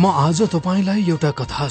म आज तपाईलाई एउटा कथा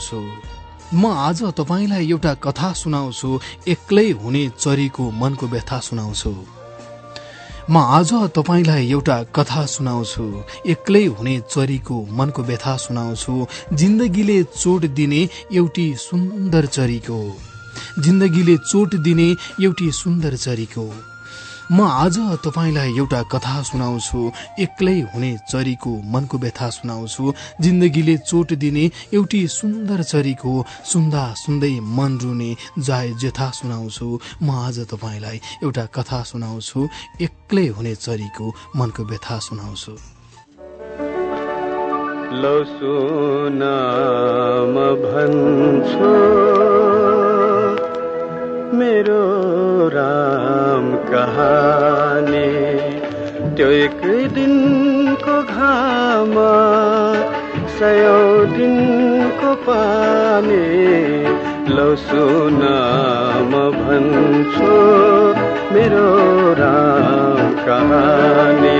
सुनाउँछु एक्लै हुने चरीको मनको व्यथा सुनाउँछु। म आज तपाईलाई एउटा कथा सुनाउँछु एक्लै हुने चरीको मनको व्यथा सुनाउँछु। जिन्दगीले चोट दिने एउटी सुन्दर चरीको, जिन्दगीले चोट दिने एउटी सुन्दर चरीको। म आज तपाईलाई एउटा कथा सुनाउँछु एक्लै हुने चरीको मनको व्यथा सुनाउँछु। जिन्दगीले चोट दिने एउटी सुन्दर चरीको, सुन्दा सुन्दै मन रुने जाय जेथा सुनाउँछु। म आज तपाईलाई एउटा कथा सुनाउँछु एक्लै हुने चरीको मनको व्यथा सुनाउँछु। लौ सुन म भन्छु मेरो राम कहानी, त्यो एक दिनको घाम सयौं दिनको पानी। लौ सुन म भन्छु मेरो राम कहानी।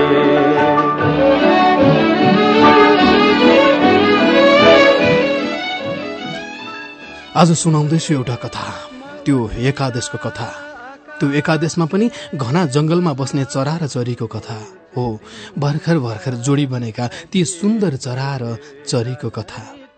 आज सुनाउँदैछु एउटा कथा, त्यो एकादेशको कथा। त्यो एकादेशमा पनि घना जंगलमा बस्ने चरा र चरीको कथा हो। भर्खर भर्खर जोडी बनेका ती सुन्दर चरा र चरीको कथा।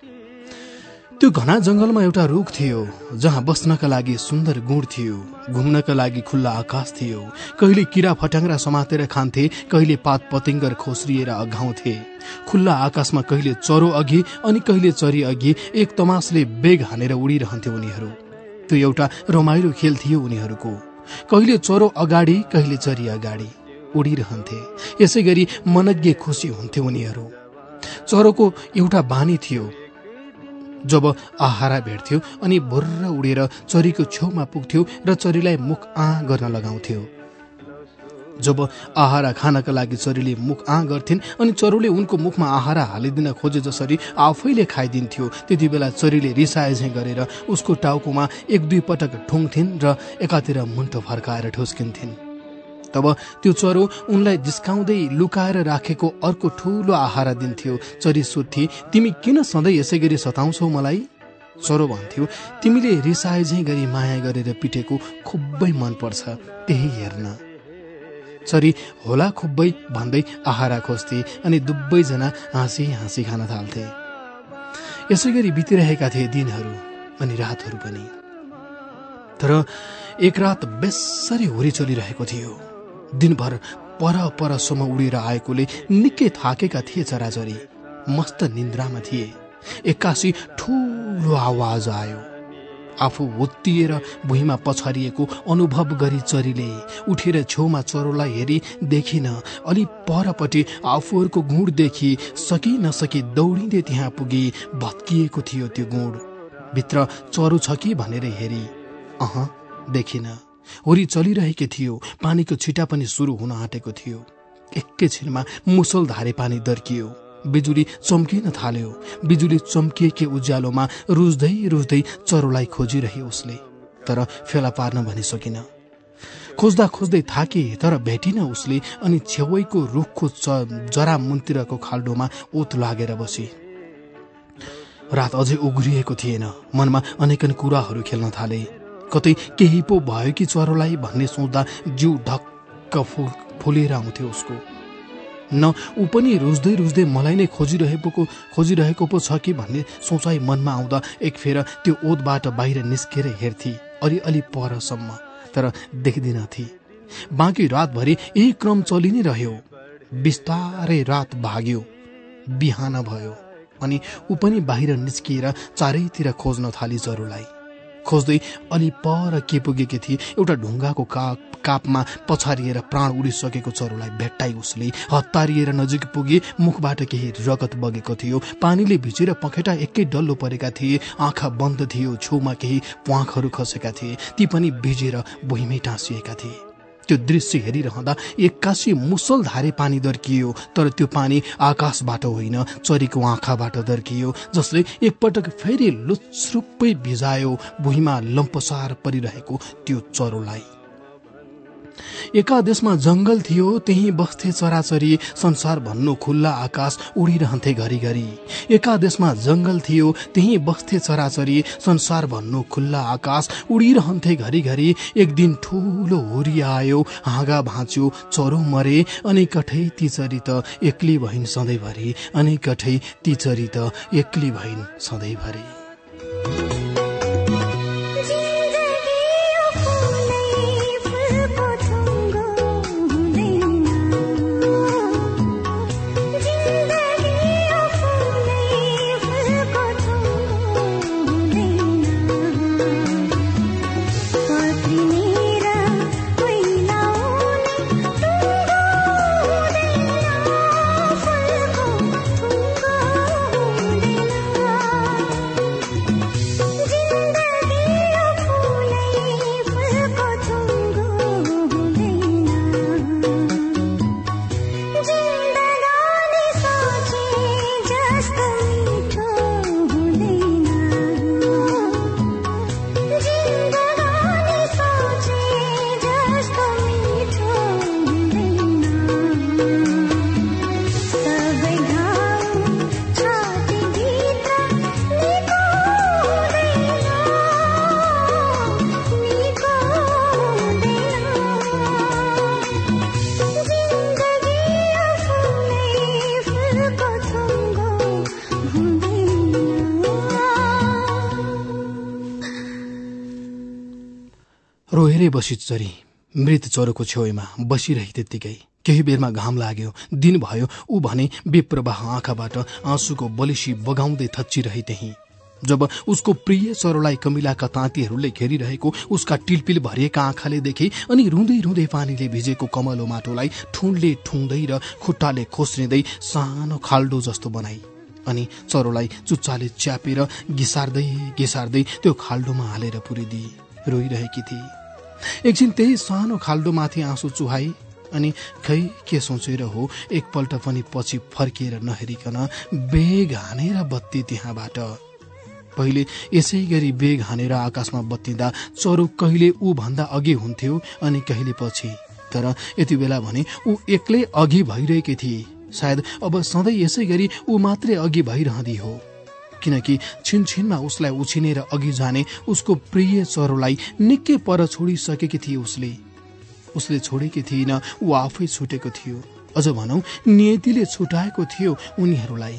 त्यो घना जंगलमा एउटा रुख थियो जहाँ बस्नका लागि सुन्दर गुण थियो, घुम्नका लागि खुल्ला आकाश थियो। कहिले किरा फट्याङ्ग्रा समातेर खान्थे, कहिले पात पतिङ्गर खोस्रिएर अघाउँथे। खुल्ला आकाशमा कहिले चरो अघि अनि कहिले चरी अघि एक तमासले बेग हानेर उडिरहन्थे उनीहरू। त्यो एउटा रमाइलो खेल थियो उनीहरूको। कहिले चरो अगाडि कहिले चरी अगाडि उडिरहन्थे। यसै गरी मनज्ञ खुसी हुन्थे उनीहरू। चरोको एउटा बानी थियो, जब आहारा भेट्थ्यो अनि भुर्र उडेर चरीको छेउमा पुग्थ्यो र चरीलाई मुख गर्न लगाउँथ्यो। जब आहारा खानका लागि चरीले मुख गर्थिन् अनि चरोले उनको मुखमा आहारा हालिदिन खोजे जसरी आफैले खाइदिन्थ्यो, त्यति बेला चरीले रिसाए झैं गरेर उसको टाउकोमा एक दुई पटक ठुङ्थिन् र एकातिर मुन्टो फर्काएर ठुस्किन्थिन्। तब त्यो चरो उनलाई जिस्काउँदै लुकाएर राखेको अर्को ठूलो आहारा दिन्थ्यो। चरी सोध्थे, तिमी किन सधैँ यसै गरी सताउँछौ मलाई? चरो भन्थ्यो, तिमीले रिसाए झैं गरी माया गरेर पिटेको खुबै मन पर्छ, त्यही हेर्न। चरी होला खुबै भन्दै आहारा खोज्थे अनि दुवैजना हाँसी हाँसी खान थाल्थे। यसै गरी बितिरहेका थिए दिनहरू अनि रातहरू पनि। तर एक रात बेसरी हुरी चलिरहेको थियो। दिनभर पर परसम्म उडेर आएकोले निकै थाकेका थिए चराचरी, मस्त निन्द्रामा थिए। एक्कासी ठूलो आवाज आयो। आफू हुत्तिएर भुइँमा पछारिएको अनुभव गरी चरीले उठेर छेउमा चरोलाई हेरी देखिन। अलि परपट्टि आफूहरूको गुँड देखि सकी नसकी दौडिँदै त्यहाँ पुगी। भत्किएको थियो त्यो गुँड। भित्र चरो छ कि भनेर हेरी, देखिन। हुरी चलिरहेको थियो। पानीको छिटा पनि सुरु हुन आँटेको थियो। एकैछिनमा मुसलधारे पानी दर्कियो। बिजुली चम्किन थाल्यो। बिजुली चम्किएकै उज्यालोमा रुज्दै रुज्दै चरोलाई खोजिरहे उसले, तर फेला पार्न भनी सकिन। खोज्दा खोज्दै थाके तर भेटिन उसले। अनि छेउैको रुखको जरा मुन्तिरको खाल्डोमा ओत लागेर बसी। रात अझै उग्रिएको थिएन। मनमा अनेकन कुराहरू खेल्न थाले। कतै केही पो भयो कि चरोलाई भन्ने सोच्दा जिउ ढक्क फुलेर आउँथ्यो उसको। न ऊ पनि रुज्दै रुज्दै मलाई नै खोजिरहेको पो छ कि भन्ने सोचाइ मनमा आउँदा एक फेर त्यो ओतबाट बाहिर निस्केर हेर्थी अलि परसम्म, तर देख्दिनथी। बाँकी रातभरि यही क्रम चलि नै रह्यो। बिस्तारै रात भाग्यो, बिहान भयो अनि ऊ पनि बाहिर निस्किएर चारैतिर खोज्न थाली चरोलाई। खोज्दै अलि पर के पुगेकी थिए, एउटा ढुङ्गाको कापमा पछारिएर प्राण उडिसकेको चरोलाई भेट्टाई उसले। हतारिएर नजिक पुगे। मुखबाट केही रगत बगेको थियो। पानीले भिजेर पखेटा एकै डल्लो परेका थिए। आँखा बन्द थियो। छेउमा केही प्वाखहरू खसेका थिए, ती पनि भिजेर भुइँमै टाँसिएका थिए। त्यो दृश्य हेरिरहँदा एक्कासी मुसलधारे पानी दर्कियो। तर त्यो पानी आकाशबाट होइन, चरीको आँखाबाट दर्कियो, जसले एकपटक फेरि लुच्रुप्पै भिजायो भुइँमा लम्पसार परिरहेको त्यो चरोलाई। एका देशमा जंगल थियो, त्यही बस्थे चराचरी, संसार भन्नु खुल्ला आकाश उडिरहन्थे घरिघरि। एका देशमा जंगल थियो, त्यही बस्थे चराचरी, संसार भन्नु खुल्ला आकाश उडिरहन्थे घरिघरि। एक दिन ठूलो हुरी आयो, हाँगा भाँच्यो, चरो मरे, अनेकठै ती चरी त एक्ली भइन् सधैँभरि, अनेकठै ती चरी त एक्ली भइन् सधैँभरि। रोएरै बसी चरी मृत चरोको छेउमा बसिरही त्यत्तिकै केही बेरमा घाम लाग्यो, दिन भयो। ऊ भने बेप्रवाह आँखाबाट आँसुको बलिसी बगाउँदै थच्चिरही त्यही। जब उसको प्रिय चरोलाई कमिलाका ताँतीहरूले घेरिरहेको उसका टिलपिल भरिएका आँखाले देखे अनि रुँदै रुँदै पानीले भिजेको कमलो माटोलाई ठुँडले ठुङ्दै र खुट्टाले खोस्रिँदै सानो खाल्डो जस्तो बनाई अनि चरोलाई चुच्चाले च्यापेर घिसार्दै घिसार्दै त्यो खाल्डोमा हालेर पुरिदिए। रोइरहेकी थिए। एकछिन त्यही सानो खाल्डोमाथि आँसु चुहाई अनि खै के सोचेर हो एकपल्ट पनि पछि फर्किएर नहेरिकन बेग हानेर बत्ती त्यहाँबाट। पहिले यसै गरी बेग हानेर आकाशमा बत्तिँदा चरो कहिले ऊ भन्दा अघि हुन्थ्यो अनि कहिले पछि। तर यति बेला भने ऊ एक्लै अघि भइरहेकी थिए। सायद अब सधैँ यसै गरी ऊ मात्रै अघि भइरहँदी हो, किनकि छिनछिनमा उसलाई उछिनेर अघि जाने उसको प्रिय चरोलाई निकै पर छोडिसकेकी थिए। उसले छोडेकी थिइन, ऊ आफै छुटेको थियो। अझ भनौं नियतिले छुटाएको थियो उनीहरूलाई।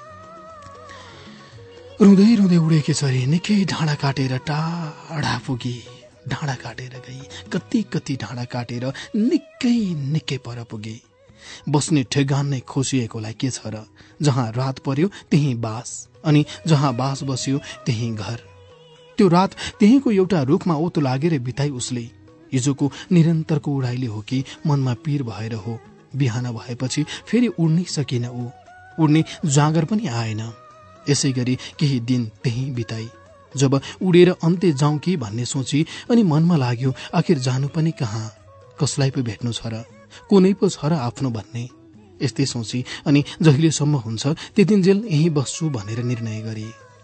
रुँदै रुँदै उडेकी चरी निकै ढाँडा काटेर टाढा पुगी, ढाँडा काटेर गई, कति कति ढाँडा काटेर निकै पर पुगे। बस्ने ठेगान नै खोसिएकोलाई के छ र? जहाँ रात पर्यो त्यही बास, अनि जहाँ बास बस्यो त्यही घर। त्यो रात त्यहीको एउटा रुखमा ओतो लागेर बिताई उसले। हिजोको निरन्तरको उडाइले हो कि मनमा पीर भएर हो, बिहान भएपछि फेरि उड्नै सकिन ऊ, उड्ने जाँगर पनि आएन। यसै गरी केही दिन त्यही बिताई। जब उडेर अन्त्य जाउँ कि भन्ने सोची अनि मनमा लाग्यो आखिर जानु पनि कहाँ, कसलाई पो भेट्नु छ र, कुनै पो छ र आफ्नो भन्ने। यस्तै सोची अनि जहिलेसम्म हुन्छ त्यतिन्जेल यही बस्छु भनेर निर्णय गरे।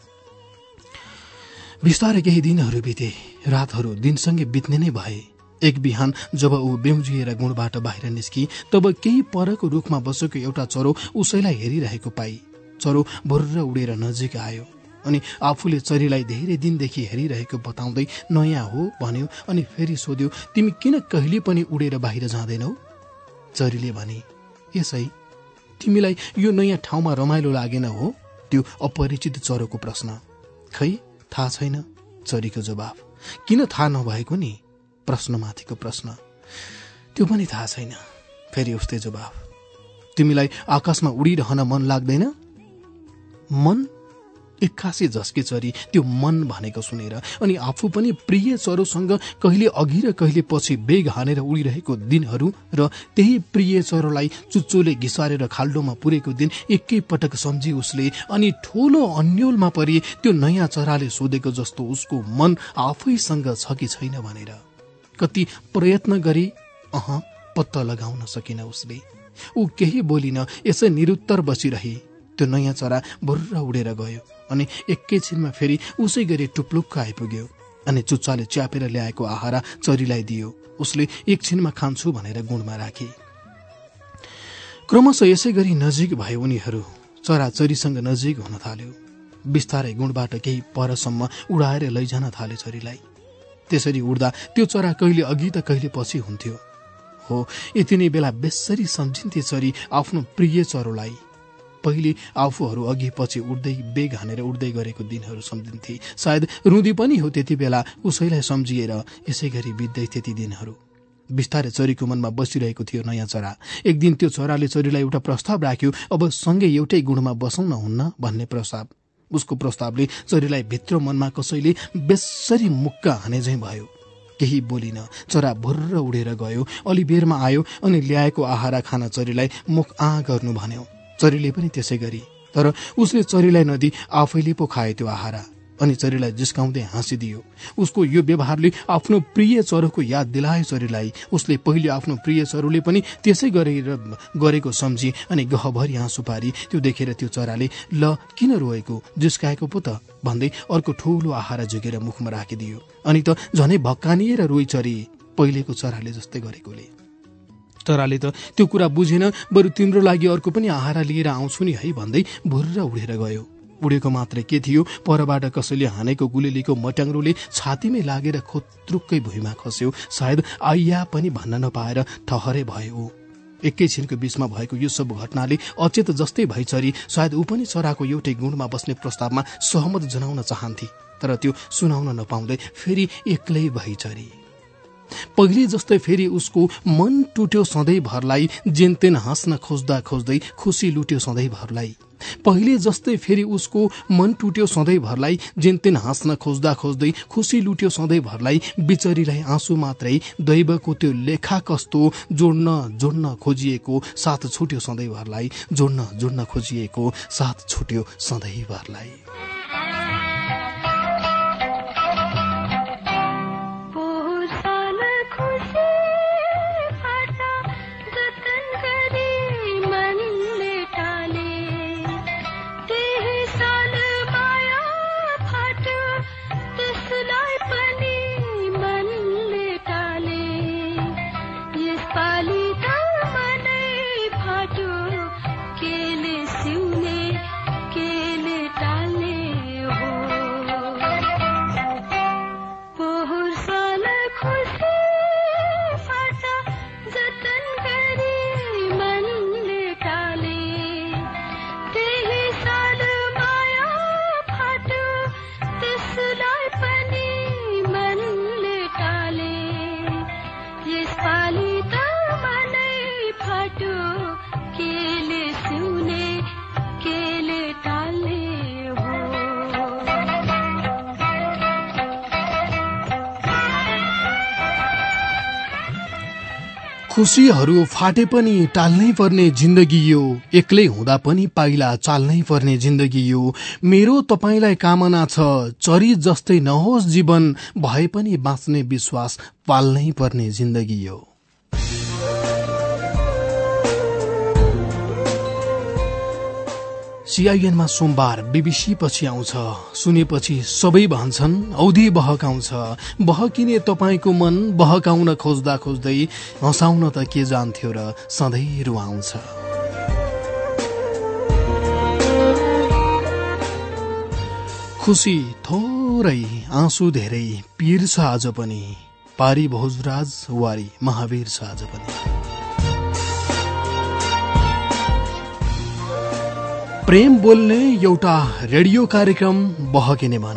बिस्तारै केही दिनहरू बिते, रातहरू दिनसँगै बित्ने नै भए। एक बिहान जब ऊ बेउजिएर गुणबाट बाहिर निस्की तब केही परको रुखमा बसेको एउटा चरो उसैलाई हेरिरहेको पाई। चरो भुर्र उडेर नजिक आयो अनि आफूले चरीलाई धेरै दिनदेखि हेरिरहेको बताउँदै नयाँ हो भन्यो अनि फेरि सोध्यो, तिमी किन कहिले पनि उडेर बाहिर जाँदैनौ? चरीले भने, यसै, तिमीलाई यो नयाँ ठाउँमा रमाइलो लागेन हो? त्यो अपरिचित चरोको प्रश्न। खै थाहा छैन, चरीको जवाफ। किन थाहा नभएको नि? प्रश्नमाथिको प्रश्न। त्यो पनि थाहा छैन। फेरि उस्तै जवाफ। तिमीलाई आकाशमा उडिरहन मन लाग्दैन? मन? एक्कासी झस्के चरी त्यो मन भनेको सुनेर अनि आफू पनि प्रिय चरोसँग कहिले अघि र कहिले पछि बेग हानेर उडिरहेको दिनहरू र त्यही प्रिय चरोलाई चुच्चोले घिसारेर खाल्डोमा पुरेको दिन एकै पटक सम्झी उसले। अनि ठूलो अन्योलमा परि त्यो नयाँ चराले सोधेको जस्तो उसको मन आफैसँग छ कि छैन भनेर कति प्रयत्न गरी पत्ता लगाउन सकिन उसले। ऊ केही बोलिन, यसै निरुत्तर बसिरहे। त्यो नयाँ चरा भुर्र उडेर गयो अनि एकैछिनमा फेरि उसै गरी टुप्लुक्क आइपुग्यो अनि चुच्चाले च्यापेर ल्याएको आहारा चरीलाई दियो उसले एकछिनमा खान्छु भनेर गुणमा राखे। क्रमशः यसै गरी नजिक भए उनीहरू चराचरीसँग नजिक हुन थाल्यो। बिस्तारै गुणबाट केही परसम्म उडाएर लैजान थाल्यो चरीलाई। त्यसरी उड्दा त्यो चरा कहिले अघि त कहिले पछि हुन्थ्यो। हो, यति नै बेला बेसरी सम्झिन्थे चरी आफ्नो प्रिय चरोलाई। पहिले आफूहरू अघि पछि उड्दै बेग हानेर उड्दै गरेको दिनहरू सम्झिन्थे। सायद रुँदी पनि हो त्यति बेला उसैलाई सम्झिएर। यसै गरी बित्दै त्यति दिनहरू। बिस्तारै चरीको मनमा बसिरहेको थियो नयाँ चरा। एक दिन त्यो चराले चरीलाई एउटा प्रस्ताव राख्यो, अब सँगै एउटै गुणमा बसौँ न हुन्न भन्ने प्रस्ताव। उसको प्रस्तावले चरीलाई भित्र मनमा कसैले बेसरी मुक्का हाने झैं भयो। केही बोलिन, चरा भुर्र उडेर गयो। अलि बेरमा आयो अनि ल्याएको आहारा खान चरीलाई मुख गर्नु भन्यो। चरीले पनि त्यसै गरी, तर उसले चरीलाई नदी आफैले पो खाए त्यो आहारा अनि चरीलाई जिस्काउँदै हाँसिदियो। उसको यो व्यवहारले आफ्नो प्रिय चरोको याद दिलायो चरीलाई। उसले पहिले आफ्नो प्रिय चरोले पनि त्यसै गरेको सम्झी अनि गहभरि आँसु पारी। त्यो देखेर त्यो चराले ल किन रोएको, जिस्काएको पो त भन्दै अर्को ठूलो आहारा झुकेर मुखमा राखिदियो। अनि त झनै भक्कानिएर रोइ चरी, पहिलेको चराले जस्तै गरेकोले। चराले त त्यो कुरा बुझेन, बरु तिम्रो लागि अर्को पनि आहारा लिएर आउँछु नि है भन्दै भुर्र उडेर गयो। उडेको मात्रै के थियो, परबाट कसैले हानेको गुलेलीको मट्याङ्ग्रोले छातीमै लागेर खोत्रुक्कै भुइँमा खस्यो। सायद आइया पनि भन्न नपाएर ठहरै भयो। एकैछिनको बीचमा भएको यो सब घटनाले अचेत जस्तै भई चरी सायद ऊ पनि चराको एउटै गुणमा बस्ने प्रस्तावमा सहमत जनाउन चाहन्थे, तर त्यो सुनाउन नपाउँदै फेरि एक्लै भई चरी। पहिले जस्तै फेरि उसको मन टुट्यो सधैँभरलाई, जेनतेन हाँस्न खोज्दा खोज्दै खुसी लुट्यो सधैँभरलाई। पहिले जस्तै फेरि उसको मन टुट्यो सधैँभरलाई, जेनतेन हाँस्न खोज्दा खोज्दै खुसी लुट्यो सधैँभरलाई। बिचरीलाई आँसु मात्रै दैवको त्यो लेखा कस्तो, जोड्न खोजिएको साथ छुट्यो सधैँभरलाई, जोड्न खोजिएको साथ छुट्यो सधैँभरलाई। खुसीहरू फाटे पनि टाल्नै पर्ने जिन्दगी यो, एक्लै हुँदा पनि पाइला चाल्नै पर्ने जिन्दगी यो। मेरो तपाईलाई कामना छ, चरी जस्तै नहोस् जीवन, भए पनि बाँच्ने विश्वास पाल्नै पर्ने जिन्दगी यो। सीआईएनमा सोमबार बीबीसी पछि आउँछ। सुनेपछि सबै भन्छन् औधी बहकाउँछ। बहकिने तपाईको मन बहकाउन खोज्दा खोज्दै हँसाउन त के जान्थ्यो र सधैँ रुवाउँछ। खुसी थोरै आँसु धेरै, पीर छ आज पनि, पारी भोजराज वारी महावीर छ आज पनि। प्रेम बोल्ने एउटा रेडियो कार्यक्रम बहकिने मन।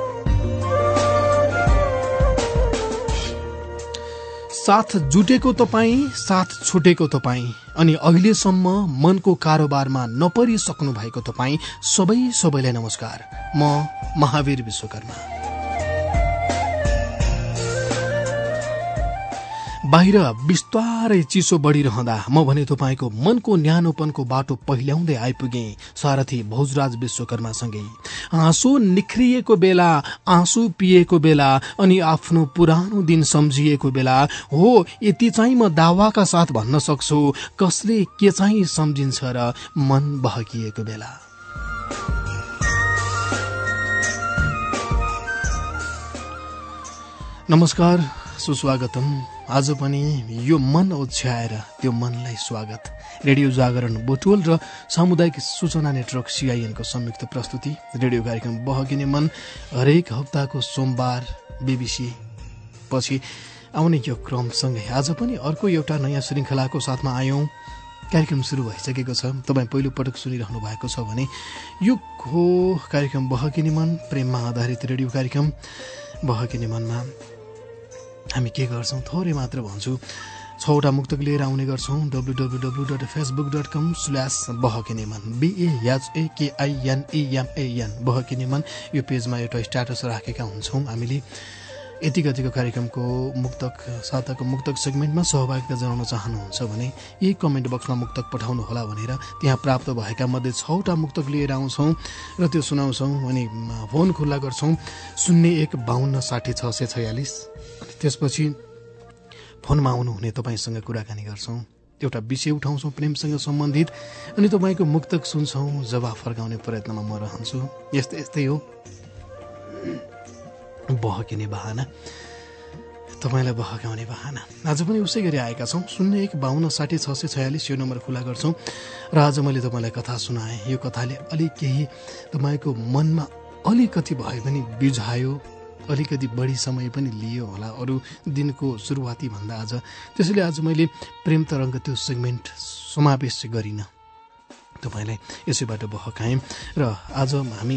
साथ जुटेको तपाईँ, साथ छुटेको तपाईँ अनि अहिलेसम्म मनको कारोबारमा नपरिसक्नु भएको तपाईँ सबैलाई नमस्कार। म महावीर विश्वकर्मा। बाहिर बिस्तारै चिसो बढिरहँदा म भने तपाईँको मनको न्यानोपनको बाटो पहिल्याउँदै आइपुगे सारथी भोजराज विश्वकर्मासँगै। आँसु निख्रिएको बेला, आँसु पिएको बेला अनि आफ्नो पुरानो दिन सम्झिएको बेला हो, यति चाहिँ म दावाका साथ भन्न सक्छु, कसले के चाहिँ सम्झिन्छ र मन बहकिएको बेला। नमस्कार, सुस्वागतम। आज पनि यो मन ओछ्याएर त्यो मनलाई स्वागत। रेडियो जागरण बुटवल र सामुदायिक सूचना नेटवर्क CIN को संयुक्त प्रस्तुति रेडियो कार्यक्रम बहकिने मन हरेक हप्ताको सोमबार BBC पछि आउने यो क्रमसँगै आज पनि अर्को एउटा नयाँ श्रृङ्खलाको साथमा आयौं। कार्यक्रम सुरु भइसकेको छ। तपाईँ पहिलो पटक सुनिरहनु भएको छ भने यो हो कार्यक्रम बहकिने मन, प्रेममा आधारित रेडियो कार्यक्रम। बहकिने मनमा हामी के गर्छौं थोरै मात्र भन्छु, 6वटा मुक्तक लिएर आउने गर्छौं। www.facebook.com/बहकिनेमन BAHAKINEMAN बहकिनेमन यो पेजमा एउटा स्ट्याटस राखेका हुन्छौं। हामीले यति गतिको कार्यक्रमको मुक्तक साताको मुक्तक सेगमेन्टमा सहभागिता जनाउन चाहनुहुन्छ भने यही कमेन्ट बक्समा मुक्तक पठाउनु होला भनेर त्यहाँ प्राप्त भएका मध्ये 6वटा मुक्तक लिएर आउँछौं र त्यो सुनाउँछौं अनि फोन खुल्ला गर्छौं 0152606646। त्यसपछि फोनमा आउनुहुने तपाईसँग कुराकानी गर्छौं, एउटा विषय उठाउँछौं प्रेमसँग सम्बन्धित अनि तपाईको मुक्तक सुन्छौं, जवाफ फर्काउने प्रयत्नमा म रहन्छु। यस्तै हो बहकिने बहाना, तपाईलाई बहकाउने बहाना। आज पनि उसै गरी आएका छौं। 0152606646 यो नम्बर खुला गर्छौं र आज मैले तपाईलाई कथा सुनाएँ। यो कथाले अलि केही तपाईको मनमा अलिकति भए पनि बिझायो, अलिकति बढी समय पनि लियो होला अरू दिनको सुरुवाती भन्दा आज। त्यसैले आज मैले प्रेम तरङ्ग त्यो सेगमेन्ट समावेश गरिन, तपाईलाई यसैबाट बहकाएँ। र आज हामी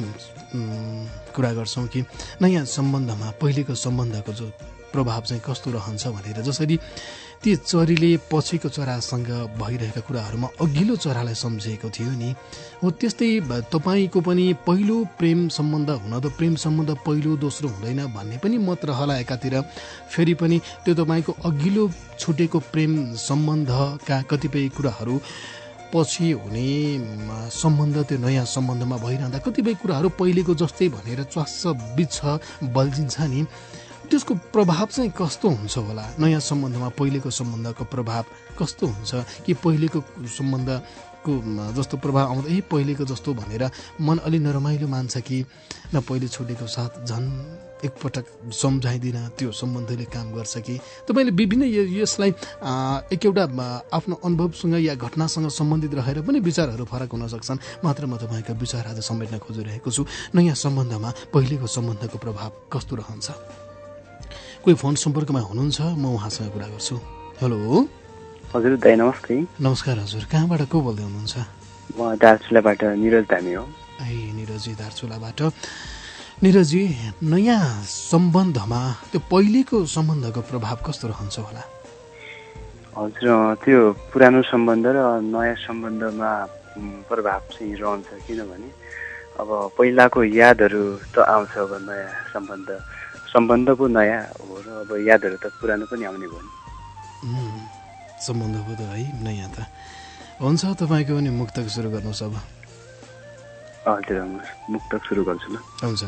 कुरा गर्छौं कि नयाँ सम्बन्धमा पहिलेको सम्बन्धको जो प्रभाव चाहिँ कस्तो रहन्छ भनेर। जसरी ती चरीले पछिको चरासँग भइरहेका कुराहरूमा अघिल्लो चरालाई सम्झेको थियो नि, हो त्यस्तै तपाईको पनि पहिलो प्रेम सम्बन्ध हुन त प्रेम सम्बन्ध पहिलो दोस्रो हुँदैन भन्ने पनि मत रहला एकातिर। फेरि पनि त्यो तपाईको अघिल्लो छुटेको प्रेम सम्बन्धका कतिपय कुराहरू पछि हुने सम्बन्ध त्यो नयाँ सम्बन्धमा भइरहँदा कतिपय कुराहरू पहिलेको जस्तै भनेर च्वास्स बिच्छ बल्झिन्छ नि, त्यसको प्रभाव चाहिँ कस्तो हुन्छ होला? नयाँ सम्बन्धमा पहिलेको सम्बन्धको प्रभाव कस्तो हुन्छ? कि पहिलेको सम्बन्धको जस्तो प्रभाव आउँदा पहिलेको जस्तो भनेर मन अलि नरमाइलो मान्छ कि न पहिले छुटेको साथ झन् एकपटक सम्झाइदिन त्यो सम्बन्धले काम गर्छ कि? तपाईँले विभिन्न यसलाई एउटा आफ्नो अनुभवसँग या घटनासँग सम्बन्धित रहेर पनि विचारहरू फरक हुन सक्छन्। मात्र म तपाईँको विचार आज समेट्न खोजिरहेको छु। नयाँ सम्बन्धमा पहिलेको सम्बन्धको प्रभाव कस्तो रहन्छ? कोही फोन सम्पर्कमा हुनुहुन्छ, म उहाँसँग कुरा गर्छु। हेलो हजुर दाइ, नमस्ते। नमस्कार हजुर, कहाँबाट को बोल्दै हुनुहुन्छ? म दार्चुलाबाट निरज धामी हो। निरजी दार्चुलाबाट। निरजी, नयाँ सम्बन्धमा त्यो पहिलेको सम्बन्धको प्रभाव कस्तो रहन्छ होला? हजुर, त्यो पुरानो सम्बन्ध र नयाँ सम्बन्धमा प्रभाव चाहिँ रहन्छ। किनभने अब पहिलाको यादहरू त आउँछ, अब नयाँ सम्बन्ध पो नयाँ हो र अब यादहरू त पुरानो पनि आउने भयो नि। सम्बन्ध पो त है नयाँ त हुन्छ। तपाईँको पनि मुक्तक सुरु गर्नुहोस् अब। हजुर, मुक्तक सुरु गर्छु ल। हुन्छ।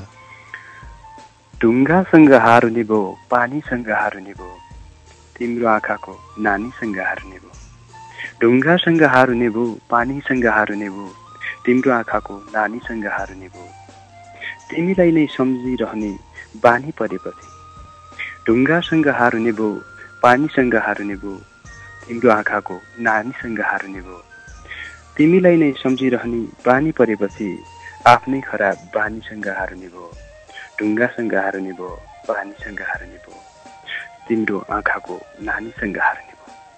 ढुङ्गासँग हारुने भो, पानीसँग हारुने भो, तिम्रो आँखाको नानीसँग हारुने भो। ढुङ्गासँग हारुने भो, पानीसँग हारुने भो, तिम्रो आँखाको नानीसँग हारुने भो। तिमीलाई नै सम्झिरहने बानी परेपछि। ढुङ्गासँग हारुने भो, पानीसँग हारुने भो, तिम्रो आँखाको नानीसँग हारुने भो। तिमीलाई नै सम्झिरहने बानी परेपछि आफ्नै खराब बानीसँग हारुने भो। ढुङ्गासँग हारुने भो, पानीसँग हारुने भो, तिम्रो आँखाको नानीसँग हारुने भो।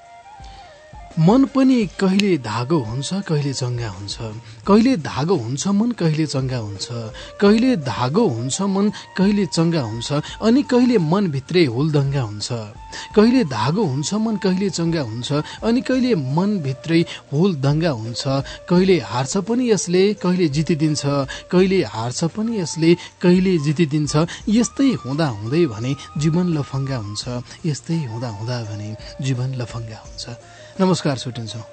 मन पनि कहिले धागो हुन्छ, कहिले चङ्गा हुन्छ। कहिले धागो हुन्छ मन, कहिले चङ्गा हुन्छ। कहिले धागो हुन्छ मन, कहिले चङ्गा हुन्छ। अनि कहिले मनभित्रै हुलदङ्गा हुन्छ। कहिले धागो हुन्छ मन, कहिले चङ्गा हुन्छ। अनि कहिले मनभित्रै हुलदङ्गा हुन्छ। कहिले हार्छ पनि यसले, कहिले जितिदिन्छ। कहिले हार्छ पनि यसले, कहिले जितिदिन्छ। यस्तै हुँदा हुँदै भने जीवन लफङ्गा हुन्छ। यस्तै हुँदा हुँदा भने जीवन लफङ्गा हुन्छ। नमस्कार, छुट्टिन्छौँ।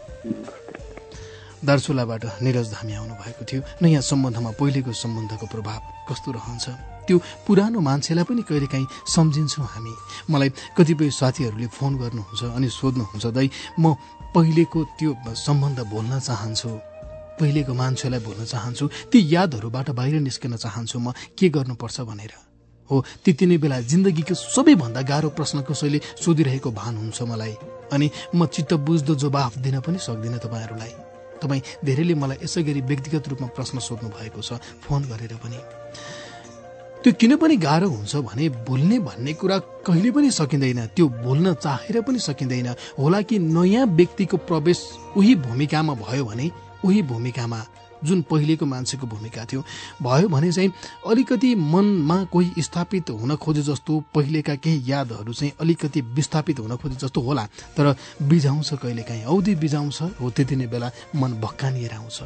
दार्चुलाबाट निरज धामी आउनु भएको थियो। नयाँ सम्बन्धमा पहिलेको सम्बन्धको प्रभाव कस्तो रहन्छ त्यो पुरानो मान्छेलाई पनि कहिलेकाहीँ सम्झिन्छौँ हामी। मलाई कतिपय साथीहरूले फोन गर्नुहुन्छ अनि सोध्नुहुन्छ, दाइ म पहिलेको त्यो सम्बन्ध भुल्न चाहन्छु, पहिलेको मान्छेलाई भुल्न चाहन्छु, ती यादहरूबाट बाहिर निस्कन चाहन्छु, म के गर्नुपर्छ भनेर। हो त्यति नै बेला जिन्दगीको सबैभन्दा गाह्रो प्रश्न कसैले सोधिरहेको भान हुन्छ मलाई अनि म चित्त बुझ्दो जवाफ दिन पनि सक्दिनँ तपाईँहरूलाई। तपाईँ धेरैले मलाई यसै गरी व्यक्तिगत रूपमा प्रश्न सोध्नु भएको छ फोन गरेर पनि। त्यो किन पनि गाह्रो हुन्छ भने बोल्ने भन्ने कुरा कहिले पनि सकिँदैन, त्यो बोल्न चाहेर पनि सकिँदैन। होला कि नयाँ व्यक्तिको प्रवेश उही भूमिकामा भयो भने उही भूमिकामा जुन पहिलेको मान्छेको भूमिका थियो भयो भने चाहिँ अलिकति मनमा कोही स्थापित हुन खोजे जस्तो पहिलेका केही यादहरू चाहिँ अलिकति विस्थापित हुन खोजे जस्तो होला, तर बिजाउँछ कहिलेकाहीँ, औधी बिजाउँछ। हो त्यति नै बेला मन भक्कानिएर आउँछ।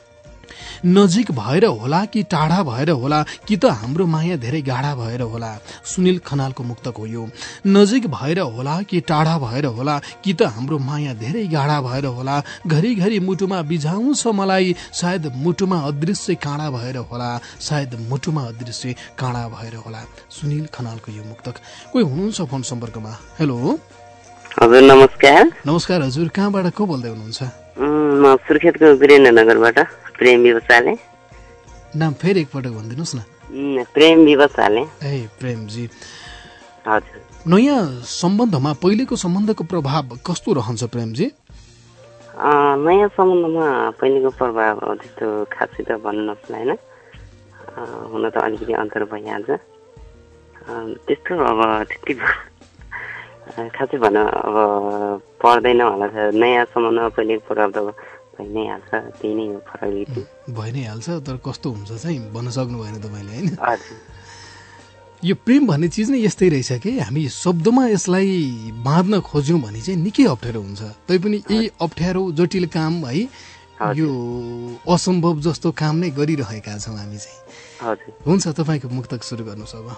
नजिक भएर होला कि टाढा भएर होला कि त हाम्रो माया धेरै गाढा भएर होला। सुनिल खनालको मुक्तक हो यो। नजिक भएर होला कि टाढा भएर होला कि त हाम्रो माया धेरै गाढा भएर होला। घरिघरि मुटुमा बिझाउँछ मलाई, सायद मुटुमा अदृश्य काँडा भएर होला, सायद मुटुमा अदृश्य काँडा भएर होला। सुनिल खनालको यो मुक्तक। कोही हुनुहुन्छ फोन सम्पर्कमा? हेलो हजुर नमस्कार। नमस्कार हजुर, कहाँबाट को बोल्दै हुनुहुन्छ? म सुर्खेतको वीरेन्द्रनगरबाट प्रेम विवसाले। नाम फेरि एकपटक भनिदिनुहोस् न। प्रेम विवसाले। ए प्रेमजी, हजुर। नयाँ सम्बन्धमा पहिलेको सम्बन्धको प्रभाव कस्तो रहन्छ प्रेमजी? नयाँ सम्बन्धमा पहिलेको प्रभाव त्यस्तो खासै त भन्नु नसक्ला होइन, हुन त अलिकति अन्तर भइहाल्छ। त्यस्तो अब त्यति खासै भन्न अब पर्दैन होला। नयाँ सम्बन्धमा पहिलेको प्रभाव त भइ नै हाल्छ, त्यही नै हो फरक। भइ नै हाल्छ, तर कस्तो हुन्छ चाहिँ भन्न सक्नु भएन तपाईँले होइन? हजुर। यो प्रेम भन्ने चिज नै यस्तै रहेछ कि हामी शब्दमा यसलाई बाँध्न खोज्यौँ भने चाहिँ निकै अप्ठ्यारो हुन्छ। तैपनि यही अप्ठ्यारो जटिल काम है, यो असम्भव जस्तो काम नै गरिरहेका छौँ हामी चाहिँ। हुन्छ, तपाईँको मुक्तक सुरु गर्नुहोस् अब।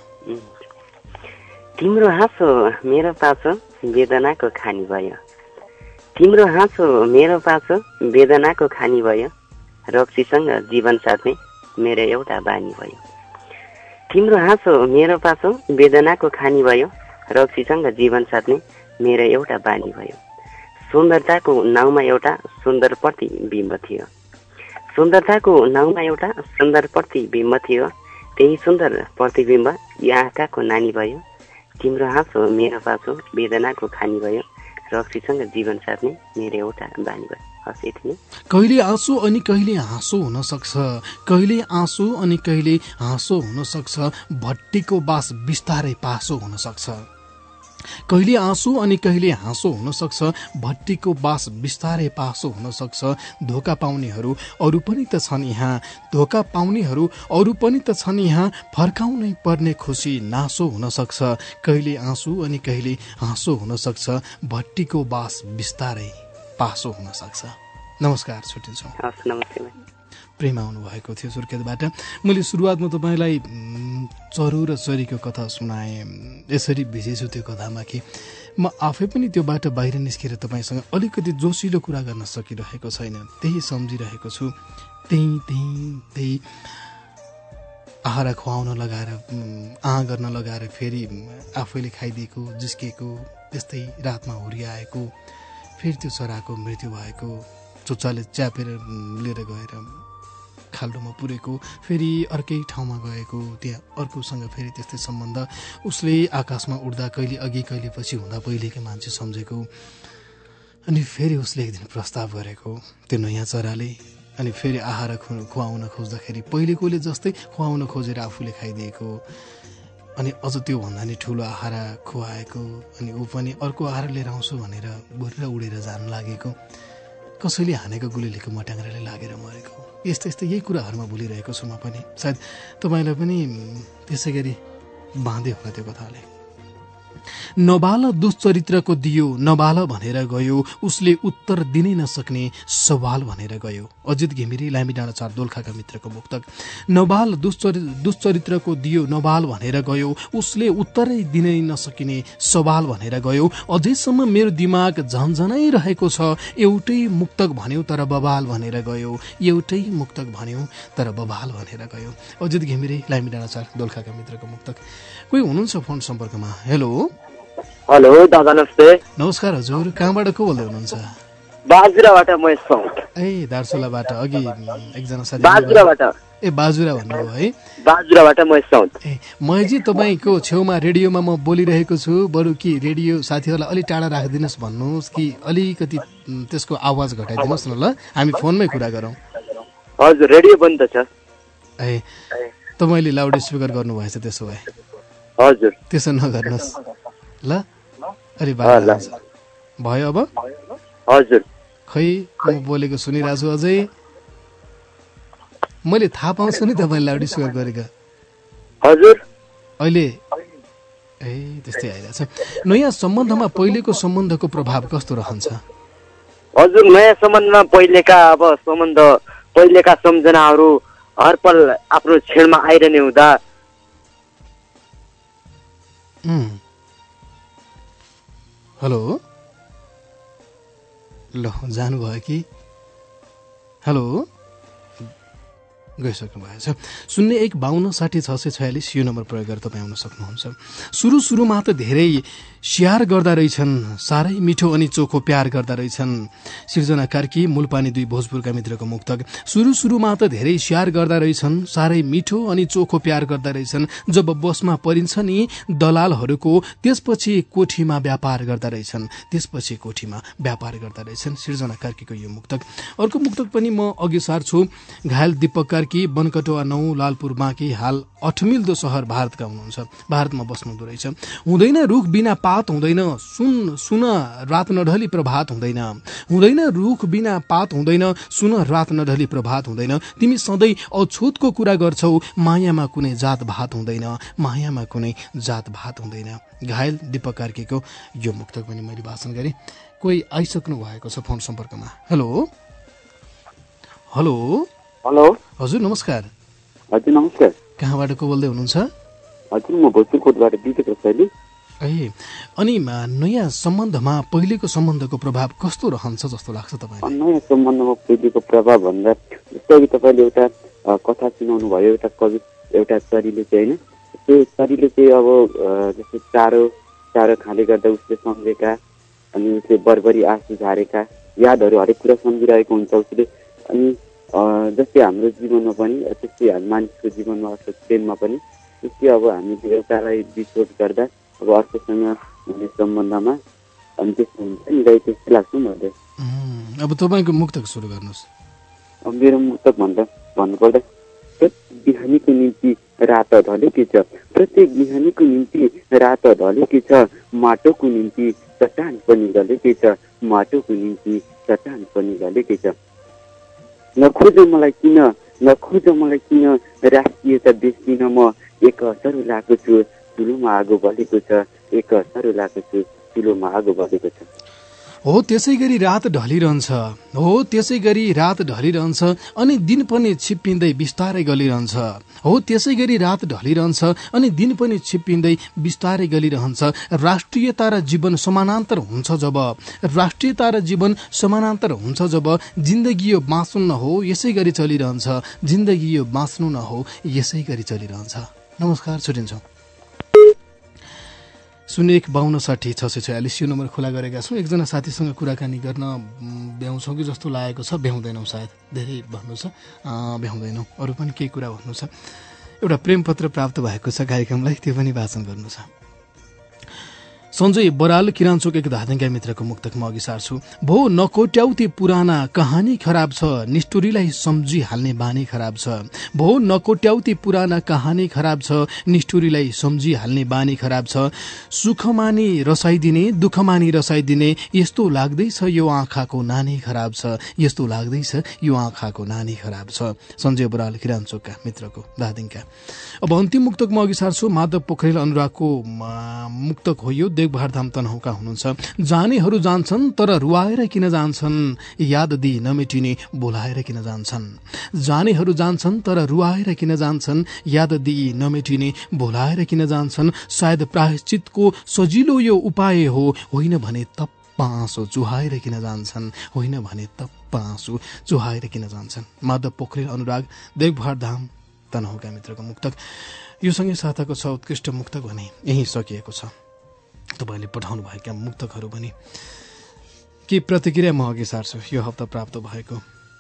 तिम्रो हाँसो मेरो पासो वेदनाको खानी भयो, तिम्रो हाँसो मेरो पासो वेदनाको खानी भयो, रक्सीसँग जीवन साथ्ने मेरो एउटा बानी भयो। तिम्रो हाँसो मेरो पासो वेदनाको खानी भयो, रक्सीसँग जीवन साथ्ने मेरो एउटा बानी भयो। सुन्दरताको नाउँमा एउटा सुन्दर प्रतिबिम्ब थियो, सुन्दरताको नाउँमा एउटा सुन्दर प्रतिबिम्ब थियो, त्यही सुन्दर प्रतिबिम्ब यी आँखाको नानी भयो। तिम्रो हाँसो मेरो पासो वेदनाको खानी भयो, रक्सीसँग जीवन साथ्ने मेरो एउटा बानी भयो। हस् यति नै। कहिले आँसु अनि कहिले हाँसो हुन सक्छ, कहिले आँसु अनि कहिले हाँसो हुन सक्छ, भट्टीको बास बिस्तारै पासो हुन सक्छ। कहिले आँसु अनि कहिले हाँसो हुन सक्छ, भट्टीको बास बिस्तारै पासो हुन सक्छ। धोका पाउनेहरू अरू पनि त छन् यहाँ, धोका पाउनेहरू अरू पनि त छन् यहाँ, फर्काउनै पर्ने खुसी नासो हुन सक्छ। कहिले आँसु अनि कहिले हाँसो हुन सक्छ, भट्टीको बास बिस्तारै पासो हुन सक्छ। नमस्कार, छुट्टिन्छौँ। नमस्ते। प्रेम आउनु भएको थियो सुर्खेतबाट। मैले सुरुवातमा तपाईँलाई चरो र चरीको कथा सुनाएँ, यसरी भिजेछु त्यो कथामा कि म आफै पनि त्यो बाटो बाहिर निस्केर तपाईँसँग अलिकति जोसिलो कुरा गर्न सकिरहेको छैन। त्यही सम्झिरहेको छु, त्यही आहारा खुवाउन लगाएर गर्न लगाएर फेरि आफैले खाइदिएको जिस्केको, त्यस्तै रातमा हुरिआएको, फेरि त्यो चराको मृत्यु भएको, चुच्चाले च्यापेर लिएर गएर खाल्डोमा पुरेको, फेरि अर्कै ठाउँमा गएको, त्यहाँ अर्कोसँग फेरि त्यस्तै सम्बन्ध, उसले आकाशमा उड्दा कहिले अघि कहिले पछि हुँदा पहिलेकै मान्छे सम्झेको, अनि फेरि उसले एक दिन प्रस्ताव गरेको त्यो नयाँ चराले, अनि फेरि आहारा खुवाउन खोज्दाखेरि पहिलेकोले जस्तै खुवाउन खोजेर आफूले खाइदिएको, अनि अझ त्यो भन्दा नि ठुलो आहारा खुवाएको, अनि ऊ पनि अर्को आहारा लिएर आउँछु भनेर भुरेर उडेर जान लागेको, कसैले हानेको गुलिलेको मट्याङ्ग्राले लागेर मरेको, यस्तै यस्तै यही कुराहरूमा भुलिरहेको छु म पनि। सायद तपाईँलाई पनि त्यसै गरी बाँध्यो होला त्यो कथाले। नबाल दुश्चरित्रको दियो नबाल भनेर गयो, उसले उत्तर दिनै नसक्ने सवाल भनेर गयो। अजित घिमिरे, लामी डाँडा 4 दोलखाका मित्रको मुक्तक। नबाल दुश्चरित्रको दियो नबाल भनेर गयो, उसले उत्तरै दिनै नसकिने सवाल भनेर गयो। अझैसम्म मेरो दिमाग झन्झनै रहेको छ, एउटै मुक्तक भन्यो तर बबाल भनेर गयो, एउटै मुक्तक भन्यो तर बबाल भनेर गयो। अजित घिमिरे, लामी डाँडा 4 दोलखाका मित्रको मुक्तक। कोही हुनुहुन्छ फोन सम्पर्कमा? हेलो हेलो दादा नमस्ते। नमस्कार हजुर, कहाँबाट को बोल्दै हुनुहुन्छ? बाजुराबाट महेश साउद। ए दार्चुलाबाट अघि एकजना साथी बाजुराबाट बाजुरा भन्नुभयो है। बाजुराबाट महेश साउद। ए महेशजी तपाईँको छेउमा रेडियोमा म बोलिरहेको छु, बरु कि रेडियो साथीहरूलाई अलिक टाढा राखिदिनुहोस् भन्नुहोस् कि अलिकति त्यसको आवाज घटाइदिनुहोस् न ल, हामी फोनमै कुरा गरौँ। हजुर रेडियो बन्द छ। ए तपाईँले लाउड स्पिकर गर्नुभएछ, त्यसो भए हजुर त्यसो नगर्नुहोस् ल, अलि बाहिर भयो अब। हजुर खै म बोलेको सुनिरहेको छु अझै, मैले थाहा पाउँछु नि तपाईँले लाउड स्पिकर गरेको। हजुर अहिले ए त्यस्तै आइरहेछ। नयाँ सम्बन्धमा पहिलेको सम्बन्धको प्रभाव कस्तो रहन्छ? हजुर नयाँ सम्बन्धमा पहिलेका सम्झनाहरू हर पल आफ्नो छेडमा आइरहने हुँदा हेलो ल जानुभयो कि? हेलो गइसक्नु भएछ। 0152606646 यो नम्बर प्रयोग गरेर तपाईँ आउन सक्नुहुन्छ। सुरुमा त धेरै स्याहार गर्दा रहेछन्, साह्रै मिठो अनि चोखो प्यार गर्दा रहेछन्। सिर्जना कार्की मूलपानी 2 भोजपुरका मित्रको मुक्तक। सुरुमा त धेरै स्याहार गर्दा रहेछन्, साह्रै मिठो अनि चोखो प्यार गर्दा रहेछन्। जब बसमा परिन्छ नि दलालहरूको, त्यसपछि कोठीमा व्यापार गर्दा रहेछन्, सिर्जना कार्कीको यो मुक्तक। अर्को मुक्तक पनि म अघि सार्छु। घायल दीपक कार्की, बनकटुवा 9 लालपुर बाँकी, हाल 8 मिल्दो सहर भारतका हुनुहुन्छ, भारतमा बस्नुहुँदो रहेछ। हुँदैन रुख बिना पात हुँदैन, सुन रात नढली प्रभात हुँदैन। हुँदैन रुख बिना पात हुँदैन, सुन रात नढली प्रभात हुँदैन। तिमी सधैँ अछुतको कुरा गर्छौ, मायामा कुनै जात भात हुँदैन। घायल दीपक कार्कीको यो मुक्तक पनि मैले भाषण गरेँ। कोही आइसक्नु भएको छ फोन सम्पर्कमा। हेलो हजुर नमस्कार। हजुर नमस्कार। कहाँबाट को बोल्दै हुनुहुन्छ? हजुर म भोजपुरकोटबाट विवेक रसाइली। ए अनि नयाँ सम्बन्धमा पहिलेको सम्बन्धको प्रभाव कस्तो रहन्छ जस्तो लाग्छ तपाईँलाई? नयाँ सम्बन्धमा पहिलेको प्रभाव भन्दा जस्तै तपाईँले एउटा कथा सुनाउनु भयो, एउटा कवि, एउटा चरीले चाहिँ होइन, त्यो चरीले चाहिँ अब जस्तै चारो खाँदै गर्दा उसले सम्झेका अनि उसले बरबरी आँसु झारेका यादहरू हरेक कुरा सम्झिरहेको हुन्छ उसले। अनि जस्तै हाम्रो जीवनमा पनि त्यस्तै मानिसको जीवनमा अर्थात् प्रेममा पनि त्यस्तै अब हामीले एउटालाई विश्वास गर्दा अब अर्कोसँग हुने सम्बन्धमा अनि त्यस्तो हुन्छ नि, त्यस्तो लाग्छ मलाई। अब तपाईँको मुक्तक सुरु गर्नुहोस्। मेरो मुक्तक भन्नुपर्दा प्रत्येक बिहानीको निम्ति रात ढलेकी छ, प्रत्येक बिहानीको निम्ति रात ढलेकी छ, माटोको निम्ति चट्टान पनि गलेकी छ, माटोको निम्ति चट्टान पनि गलेकी छ। नखोज मलाई किन राष्ट्रियता बेच्दिन म, एक असर लागेको छु चुलोमा आगो बलेको छ, एक असर लागेको छु चुलोमा आगो बलेको छ। हो त्यसै गरी रात ढलिरहन्छ, अनि दिन पनि छिप्पिँदै बिस्तारै गलिरहन्छ। राष्ट्रियता र जीवन समानान्तर हुन्छ जब जिन्दगी यो बाँच्नु न हो यसै गरी चलिरहन्छ। नमस्कार, छुटिन्छौँ। 0152606646 यो नम्बर खुला गरेका छौँ। एकजना साथीसँग कुराकानी गर्न भ्याउँछौँ कि जस्तो लागेको छ, भ्याउँदैनौँ, सायद धेरै भन्नु छ, भ्याउँदैनौँ। अरू पनि केही कुरा भन्नु छ। एउटा प्रेमपत्र प्राप्त भएको छ कार्यक्रमलाई, त्यो पनि वाचन गर्नु छ। सञ्जय बराल किरानचोक एक धादिङका मित्रको मुक्तक म अघि सार्छु। भो नकोट्याउती पुराना कहानी खराब छ, निष्ठुरीलाई सम्झिहाल्ने बानी खराब छ। सुखमानी रसाइदिने दुःखमानी रसाइदिने, यस्तो लाग्दैछ यो आँखाको नानी खराब छ। सञ्जय बराल किरानचोकका मित्रको धादिङका। अब अन्तिम मुक्तक म अघि सार्छु। माधव पोखरेल अनुरागको मुक्तक हो यो। देवबहारधाम तनहुका हुनुहुन्छ। जानेहरू जान्छन् तर रुवाएर किन जान्छन्, याद दिई नमेटिने बोलाएर किन जान्छन्। जानेहरू जान्छन् तर रुवाएर किन जान्छन्, याद दिई नमेटिने बोलाएर किन जान्छन्। सायद प्रायश्चितको सजिलो यो उपाय हो, होइन भने तप्प आँसु चुहाएर किन जान्छन्। माधव पोखरेल अनुराग, देवबहारधाम तनहुका मित्रको मुक्तक। यो सँगै साताको छ उत्कृष्ट मुक्तक भने यही सकिएको छ। तपाईले पठाउनु भएका मुक्तकहरू पनि के प्रतिक्रिया म अघि सार्छु। यो हप्ता प्राप्त भएको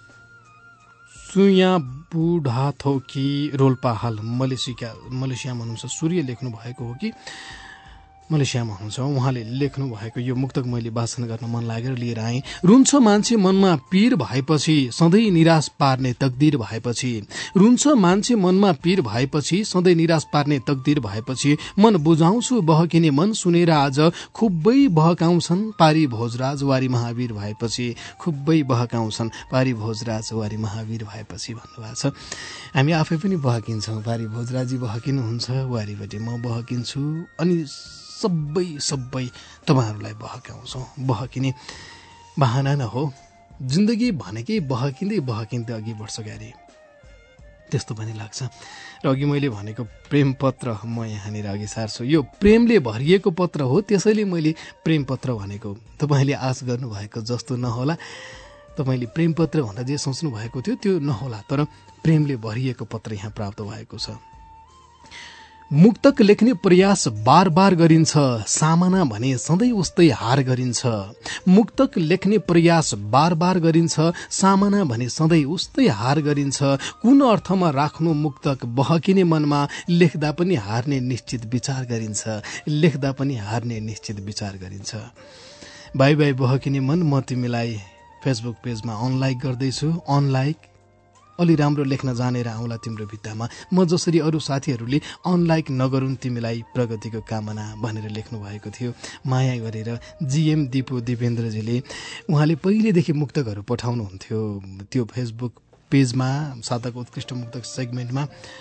सुया बुढाथोकी रोल्पा हाल मलेसियामा हुनुहुन्छ। सूर्य लेख्नु भएको हो कि मलेसियामा हुनुहुन्छ। उहाँले लेख्नु भएको यो मुक्तक मैले वाचन गर्न मन लागेर लिएर आएँ। रुन्छ मान्छे मनमा पीर भएपछि सधैँ निराश पार्ने तकदिर भएपछि, रुन्छ मान्छे मनमा पीर भएपछि सधैँ निराश पार्ने तकदिर भएपछि, मन बुझाउँछु बहकिने मन सुनेर आज खुबै बहकाउँछन् पारी भोजराज वारी महावीर भएपछि, खुबै बहकाउँछन् पारी भोजराज वारी महावीर भएपछि भन्नुभएको छ। हामी आफै पनि बहकिन्छौँ। पारी भोजराजी बहकिनुहुन्छ, वारीबाट म बहकिन्छु, अनि सबै तपाईँहरूलाई बहकाउँछौँ। बहकिने बहाना न हो, जिन्दगी भनेकै बहकिँदै अघि बढ्छ गाडी, त्यस्तो पनि लाग्छ। र अघि मैले भनेको प्रेम पत्र म यहाँनिर अघि सार्छु। यो प्रेमले भरिएको पत्र हो, त्यसैले मैले प्रेम पत्र भनेको। तपाईँले आश गर्नुभएको जस्तो नहोला, तपाईँले प्रेम पत्र भन्दा जे सोच्नु भएको थियो त्यो नहोला, तर प्रेमले भरिएको पत्र यहाँ प्राप्त भएको छ। मुक्तक लेख्ने प्रयास बार बार गरिन्छ, सामना भने सधैँ उस्तै हार गरिन्छ। मुक्तक लेख्ने प्रयास बार बार गरिन्छ, सामना भने सधैँ उस्तै हार गरिन्छ। कुन अर्थमा राख्नु मुक्तक बहकिने मनमा, लेख्दा पनि हार्ने निश्चित विचार गरिन्छ, लेख्दा पनि हार्ने निश्चित विचार गरिन्छ। बाई बाई बहकिने मन, म तिमीलाई फेसबुक पेजमा अनलाइक गर्दैछु। अनलाइक अलि राम्रो लेख्न जानेर आउला तिम्रो भित्तामा, म जसरी अरू साथीहरूले अनलाइक नगरून् तिमीलाई प्रगतिको कामना भनेर लेख्नु भएको थियो। माया गरेर जीएम दिपु दिपेन्द्रजीले, उहाँले पहिलेदेखि मुक्तकहरू पठाउनुहुन्थ्यो त्यो फेसबुक पेजमा, साताको उत्कृष्ट मुक्तक सेगमेन्टमा।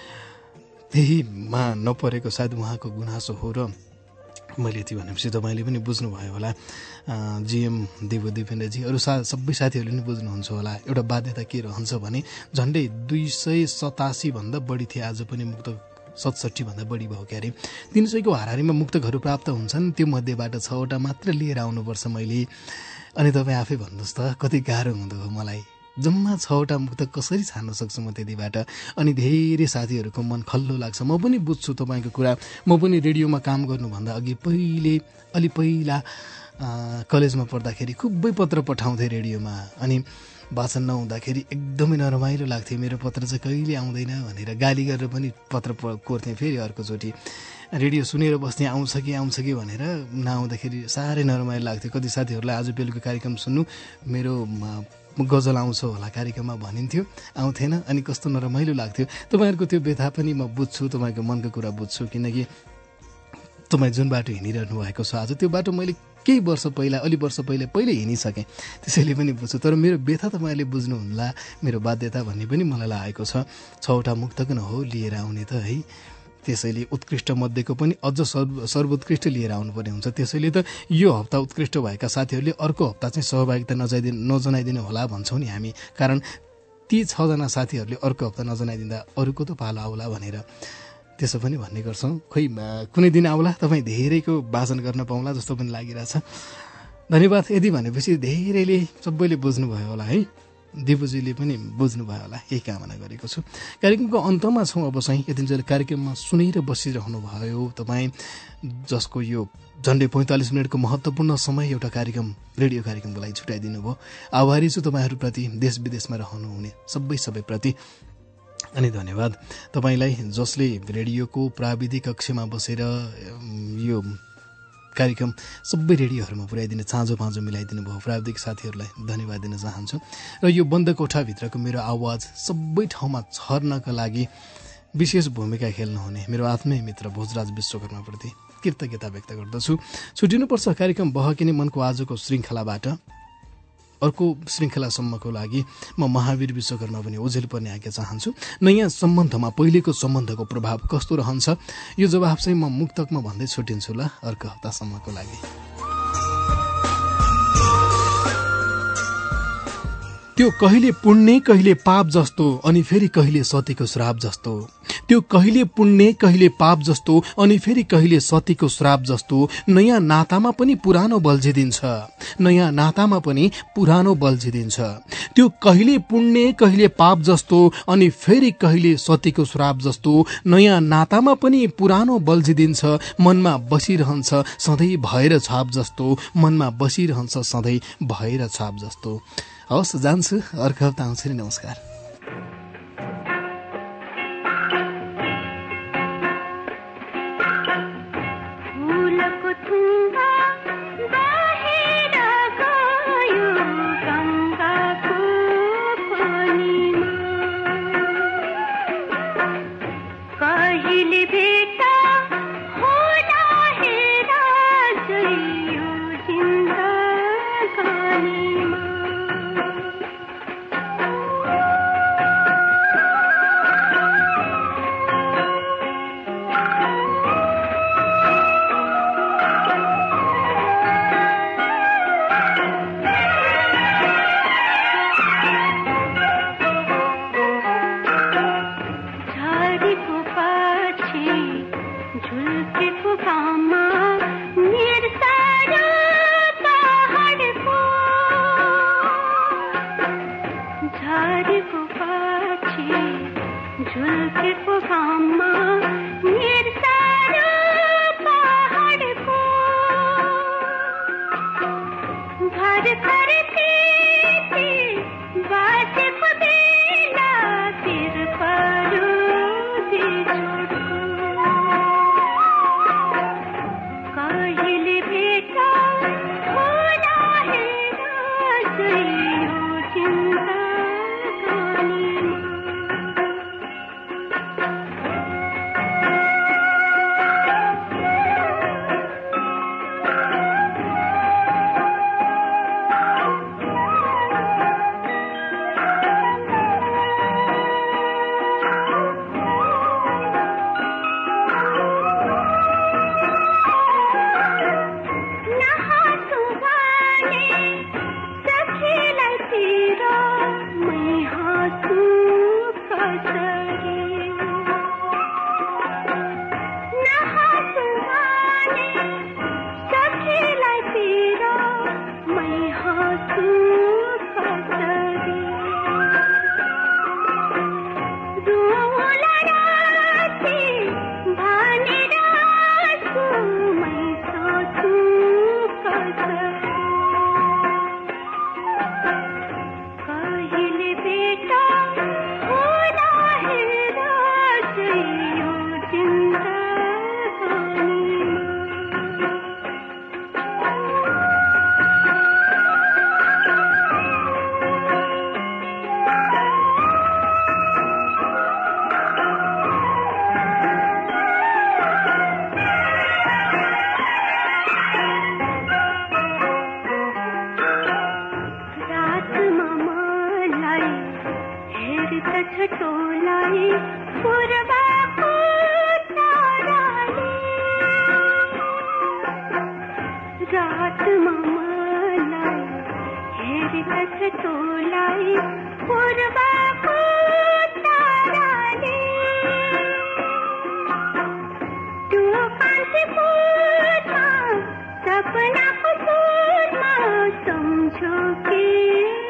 त्यहीमा नपरेको सायद उहाँको गुनासो हो र मैले यति भनेपछि तपाईँले पनि बुझ्नुभयो होला। जीएम देव दिपेन्द्रजी, अरू सबै साथीहरूले पनि बुझ्नुहुन्छ होला। एउटा बाध्यता के रहन्छ भने झन्डै 287 भन्दा बढी थिए, आज पनि मुक्तक 67 भन्दा बढी भयो क्यारे। 300 को हाराहारीमा मुक्तकहरू प्राप्त हुन्छन्, त्यो मध्येबाट 6वटा मात्र लिएर आउनुपर्छ मैले। अनि तपाईँ आफै भन्नुहोस् त कति गाह्रो हुँदो हो मलाई। जम्मा 6वटा मुक्तक कसरी छान्न सक्छु म त्यतिबाट? अनि धेरै साथीहरूको मन खल्लो लाग्छ। म पनि बुझ्छु तपाईँको कुरा। म पनि रेडियोमा काम गर्नुभन्दा अघि अलि पहिला कलेजमा पढ्दाखेरि खुबै पत्र पठाउँथेँ रेडियोमा, अनि वाचन नहुँदाखेरि एकदमै नरमाइलो लाग्थ्यो। मेरो पत्र चाहिँ कहिले आउँदैन भनेर गाली गरेर पनि पत्र कोर्थेँ। फेरि अर्कोचोटि रेडियो सुनेर बस्ने, आउँछ कि भनेर नआउँदाखेरि साह्रै नरमाइलो लाग्थ्यो। कति साथीहरूलाई आज बेलुका कार्यक्रम सुन्नु, मेरो गजल आउँछ होला कार्यक्रममा भनिन्थ्यो, आउँथेन, अनि कस्तो नरमाइलो लाग्थ्यो। तपाईँहरूको त्यो व्यथा पनि म बुझ्छु, तपाईँको मनको कुरा बुझ्छु, किनकि तपाईँ जुन बाटो हिँडिरहनु भएको छ आज, त्यो बाटो मैले केही वर्ष पहिला हिँडिसकेँ, त्यसैले पनि बुझ्छु। तर मेरो व्यथा तपाईँले बुझ्नुहुन्ला, मेरो बाध्यता भन्ने पनि मलाई लागेको छ। 6वटा मुक्तक न हो लिएर आउने त है, त्यसैले उत्कृष्ट मध्येको पनि अझ सर्वोत्कृष्ट लिएर आउनुपर्ने हुन्छ। त्यसैले त यो हप्ता उत्कृष्ट भएका साथीहरूले अर्को हप्ता चाहिँ सहभागिता नजनाइदिनु होला भन्छौँ नि हामी, कारण ती 6जना साथीहरूले अर्को हप्ता नजनाइदिँदा अरूको त पालो आउला भनेर त्यसो पनि भन्ने गर्छौँ। खोइ कुनै दिन आउला, तपाईँ धेरैको वाचन गर्न पाउला जस्तो पनि लागिरहेछ। धन्यवाद। यदि भनेपछि धेरैले सबैले बुझ्नुभयो होला है, दिपुजीले पनि बुझ्नुभयो होला, यही कामना गरेको छु। कार्यक्रमको अन्तमा छौँ अब चाहिँ। यतिन्जेल कार्यक्रममा सुनेर बसिरहनु भयो तपाईँ, जसको यो झन्डै 45 मिनटको महत्त्वपूर्ण समय एउटा कार्यक्रम, रेडियो कार्यक्रमको लागि छुट्याइदिनु भयो। आभारी छु तपाईँहरूप्रति, देश विदेशमा रहनुहुने सबैप्रति, अनि धन्यवाद तपाईँलाई जसले रेडियोको प्राविधिक कक्षमा बसेर यो कार्यक्रम सबै रेडियोहरूमा पुर्याइदिने चाँजो मिलाइदिनु भयो। प्राविधिक साथीहरूलाई धन्यवाद दिन चाहन्छु। र यो बन्द कोठाभित्रको मेरो आवाज सबै ठाउँमा छर्नका लागि विशेष भूमिका खेल्नुहुने मेरो आत्मीय मित्र भोजराज विश्वकर्माप्रति कृतज्ञता व्यक्त गर्दछु। छुटिनुपर्छ कार्यक्रम बहकिने मनको आजको श्रृङ्खलाबाट। अर्को श्रृङ्खलासम्मको लागि म महावीर विश्वकर्मा पनि ओझेल पर्ने आज्ञा चाहन्छु। नयाँ सम्बन्धमा पहिलेको सम्बन्धको प्रभाव कस्तो रहन्छ, यो जवाफ चाहिँ म मुक्तकमा भन्दै छुटिन्छु ल अर्को हप्तासम्मको लागि। त्यो कहिले पुण्य कहिले पाप जस्तो, अनि फेरि कहिले सतीको श्राप जस्तो। त्यो कहिले पुण्य कहिले पाप जस्तो अनि फेरि कहिले सतीको श्राप जस्तो नयाँ नातामा पनि पुरानो बल्झिदिन्छ, नयाँ नातामा पनि पुरानो बल्झिदिन्छ। त्यो कहिले पुण्य कहिले पाप जस्तो अनि फेरि कहिले सतीको श्राप जस्तो नयाँ नातामा पनि पुरानो बल्झिदिन्छ। मनमा बसिरहन्छ सधैँ भएर छाप जस्तो, मनमा बसिरहन्छ सधैँ भएर छाप जस्तो। हवस्, जान्छु, अर्को हप्ता आउँछु नि। नमस्कार। सपना को सुरमा समझो के